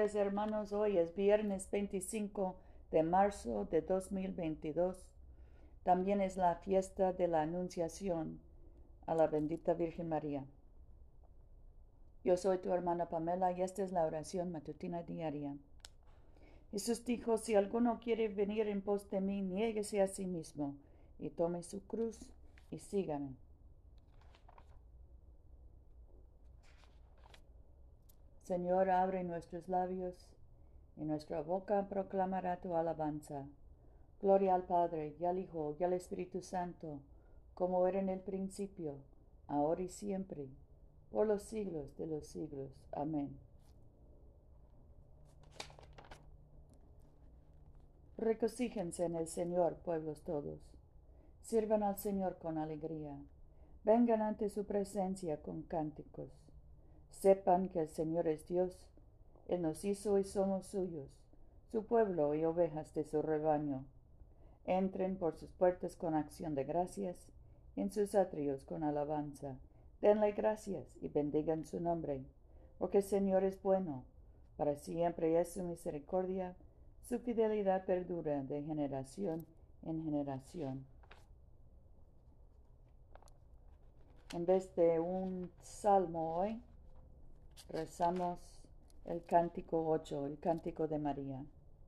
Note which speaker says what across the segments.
Speaker 1: días, hermanos. Hoy es viernes 25 de marzo de 2022. También es la fiesta de la Anunciación a la bendita Virgen María. Yo soy tu hermana Pamela y esta es la oración matutina diaria. Jesús dijo, si alguno quiere venir en pos de mí, niéguese a sí mismo y tome su cruz y sígame. Señor, abre nuestros labios y nuestra boca proclamará tu alabanza. Gloria al Padre, y al Hijo, y al Espíritu Santo, como era en el principio, ahora y siempre, por los siglos de los siglos. Amén. Regocíjense en el Señor, pueblos todos. Sirvan al Señor con alegría. Vengan ante su presencia con cánticos. Sepan que el Señor es Dios. Él nos hizo y somos suyos, su pueblo y ovejas de su rebaño. Entren por sus puertas con acción de gracias, en sus atrios con alabanza. Denle gracias y bendigan su nombre, porque el Señor es bueno, para siempre es su misericordia, su fidelidad perdura de generación en generación. En vez de un salmo hoy, rezamos el cántico 8, el cántico de María.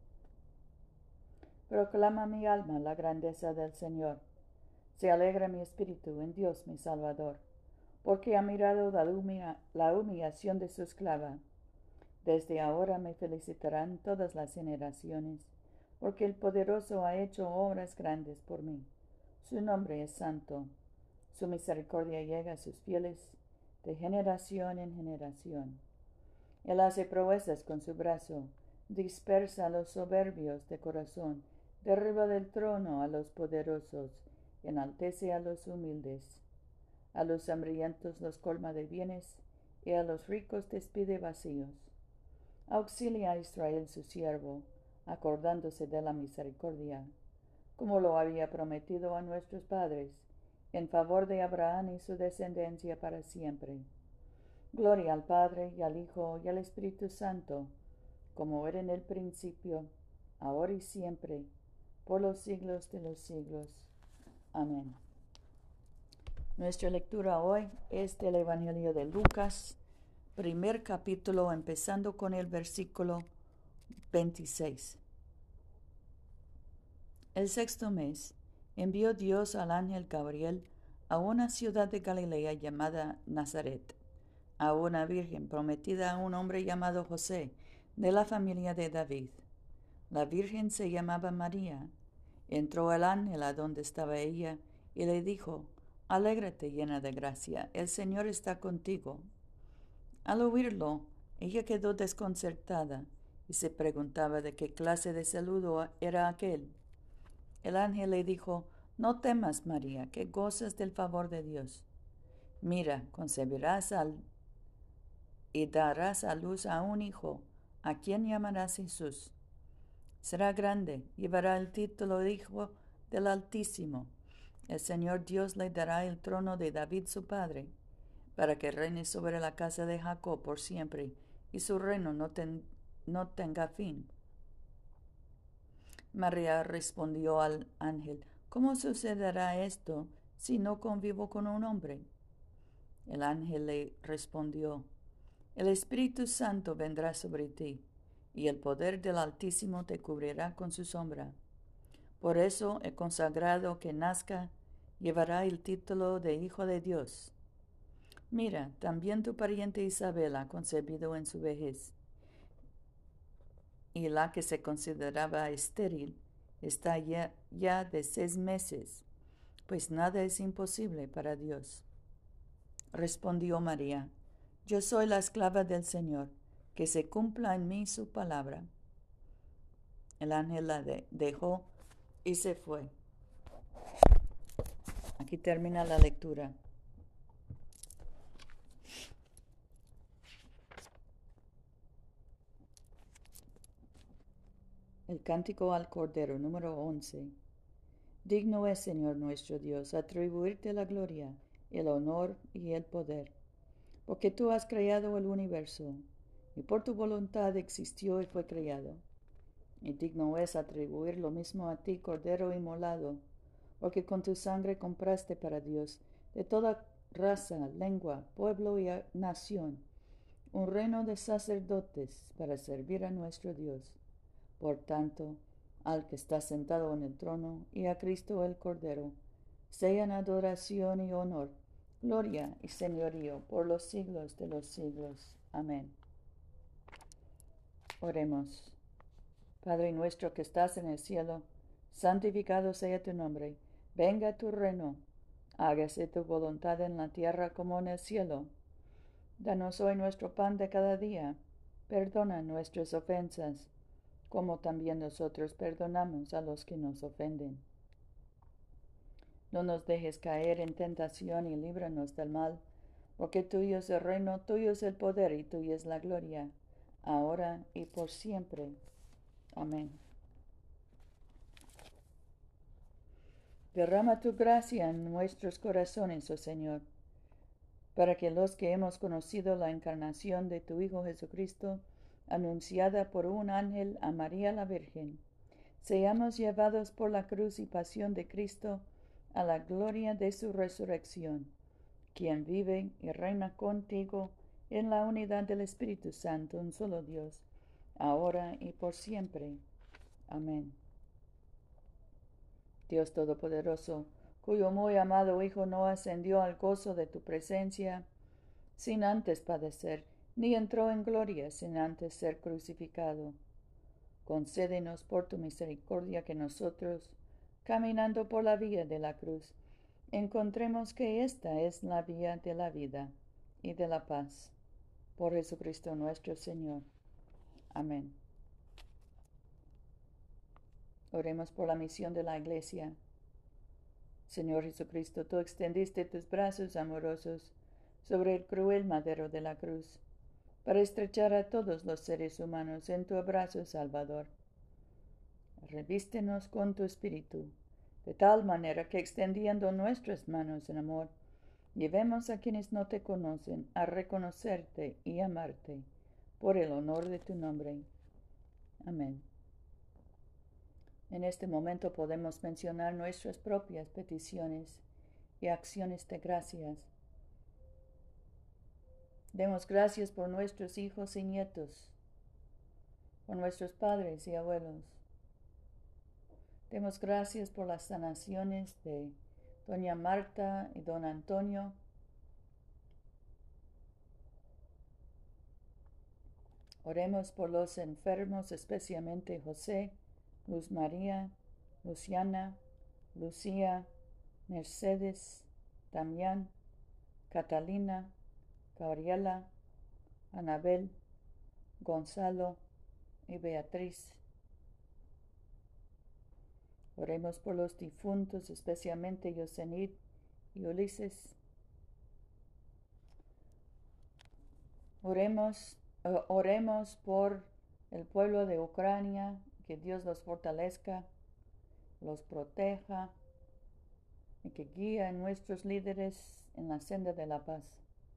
Speaker 1: Proclama mi alma la grandeza del Señor. Se alegra mi espíritu en Dios mi Salvador, porque ha mirado la humillación de su esclava. Desde ahora me felicitarán todas las generaciones, porque el poderoso ha hecho obras grandes por mí. Su nombre es santo. Su misericordia llega a sus fieles de generación en generación. Él hace proezas con su brazo, dispersa a los soberbios de corazón, derriba del trono a los poderosos, enaltece a los humildes. A los hambrientos los colma de bienes, y a los ricos despide vacíos. Auxilia a Israel su siervo, acordándose de la misericordia, como lo había prometido a nuestros padres, en favor de Abraham y su descendencia para siempre. Gloria al Padre, y al Hijo, y al Espíritu Santo, como era en el principio, ahora y siempre, por los siglos de los siglos. Amén. Nuestra lectura hoy es del Evangelio de Lucas, primer capítulo, empezando con el versículo 26. El sexto mes envió Dios al ángel Gabriel a una ciudad de Galilea llamada Nazaret, a una virgen prometida a un hombre llamado José, de la familia de David. La virgen se llamaba María. Entró el ángel a donde estaba ella y le dijo, Alégrate, llena de gracia, el Señor está contigo. Al oírlo, ella quedó desconcertada y se preguntaba de qué clase de saludo era aquel. El ángel le dijo, No temas, María, que gozas del favor de Dios. Mira, concebirás y darás a luz a un hijo, a quien llamarás Jesús. Será grande, llevará el título de Hijo del Altísimo. El Señor Dios le dará el trono de David su padre, para que reine sobre la casa de Jacob por siempre, y su reino no tenga fin. María respondió al ángel, ¿Cómo sucederá esto si no convivo con un hombre? El ángel le respondió, El Espíritu Santo vendrá sobre ti, y el poder del Altísimo te cubrirá con su sombra. Por eso el consagrado que nazca llevará el título de Hijo de Dios. Mira, también tu pariente Isabel ha concebido en su vejez, y la que se consideraba estéril está ya de 6 meses, pues nada es imposible para Dios. Respondió María, Yo soy la esclava del Señor, que se cumpla en mí su palabra. El ángel la dejó y se fue. Aquí termina la lectura. El cántico al Cordero, número 11. Digno es, Señor nuestro Dios, atribuirte la gloria, el honor y el poder, porque tú has creado el universo, y por tu voluntad existió y fue creado. Y digno es atribuir lo mismo a ti, Cordero inmolado, porque con tu sangre compraste para Dios de toda raza, lengua, pueblo y nación, un reino de sacerdotes para servir a nuestro Dios. Por tanto, al que está sentado en el trono y a Cristo el Cordero, sean adoración y honor, gloria y señorío por los siglos de los siglos. Amén. Oremos. Padre nuestro que estás en el cielo, santificado sea tu nombre. Venga tu reino. Hágase tu voluntad en la tierra como en el cielo. Danos hoy nuestro pan de cada día. Perdona nuestras ofensas, como también nosotros perdonamos a los que nos ofenden. No nos dejes caer en tentación y líbranos del mal, porque tuyo es el reino, tuyo es el poder y tuya es la gloria, ahora y por siempre. Amén. Derrama tu gracia en nuestros corazones, oh Señor, para que los que hemos conocido la encarnación de tu Hijo Jesucristo, anunciada por un ángel a María la Virgen, seamos llevados por la cruz y pasión de Cristo a la gloria de su resurrección, quien vive y reina contigo en la unidad del Espíritu Santo, un solo Dios, ahora y por siempre. Amén. Dios Todopoderoso, cuyo muy amado Hijo no ascendió al gozo de tu presencia sin antes padecer, ni entró en gloria sin antes ser crucificado. Concédenos por tu misericordia que nosotros, caminando por la vía de la cruz, encontremos que esta es la vía de la vida y de la paz. Por Jesucristo nuestro Señor. Amén. Oremos por la misión de la Iglesia. Señor Jesucristo, tú extendiste tus brazos amorosos sobre el cruel madero de la cruz, para estrechar a todos los seres humanos en tu abrazo salvador. Revístenos con tu Espíritu, de tal manera que extendiendo nuestras manos en amor, llevemos a quienes no te conocen a reconocerte y amarte, por el honor de tu nombre. Amén. En este momento podemos mencionar nuestras propias peticiones y acciones de gracias. Demos gracias por nuestros hijos y nietos, por nuestros padres y abuelos. Demos gracias por las sanaciones de doña Marta y don Antonio. Oremos por los enfermos, especialmente José, Luz María, Luciana, Lucía, Mercedes, Damián, Catalina, Gabriela, Anabel, Gonzalo y Beatriz. Oremos por los difuntos, especialmente Yosenid y Ulises. Oremos por el pueblo de Ucrania, que Dios los fortalezca, los proteja y que guíe a nuestros líderes en la senda de la paz.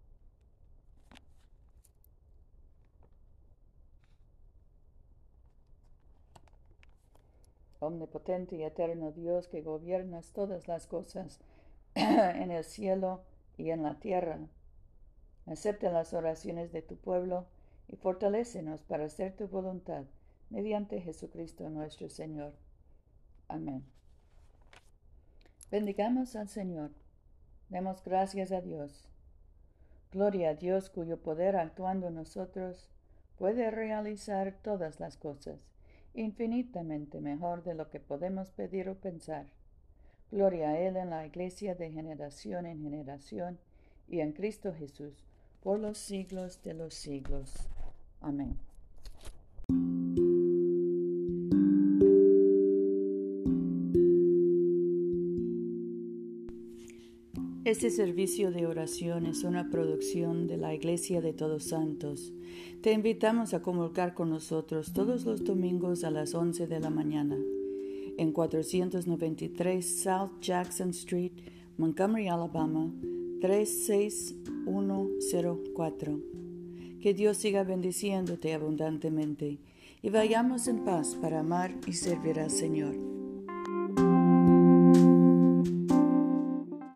Speaker 1: Omnipotente y eterno Dios, que gobiernas todas las cosas en el cielo y en la tierra, acepta las oraciones de tu pueblo y fortalécenos para hacer tu voluntad mediante Jesucristo nuestro Señor. Amén. Bendigamos al Señor. Demos gracias a Dios. Gloria a Dios, cuyo poder actuando en nosotros puede realizar todas las cosas, infinitamente mejor de lo que podemos pedir o pensar. Gloria a Él en la Iglesia de generación en generación y en Cristo Jesús, por los siglos de los siglos. Amén. Este servicio de oración es una producción de la Iglesia de Todos Santos. Te invitamos a comulgar con nosotros todos los domingos a las 11 de la mañana en 493 South Jackson Street, Montgomery, Alabama, 36104. Que Dios siga bendiciéndote abundantemente y vayamos en paz para amar y servir al Señor.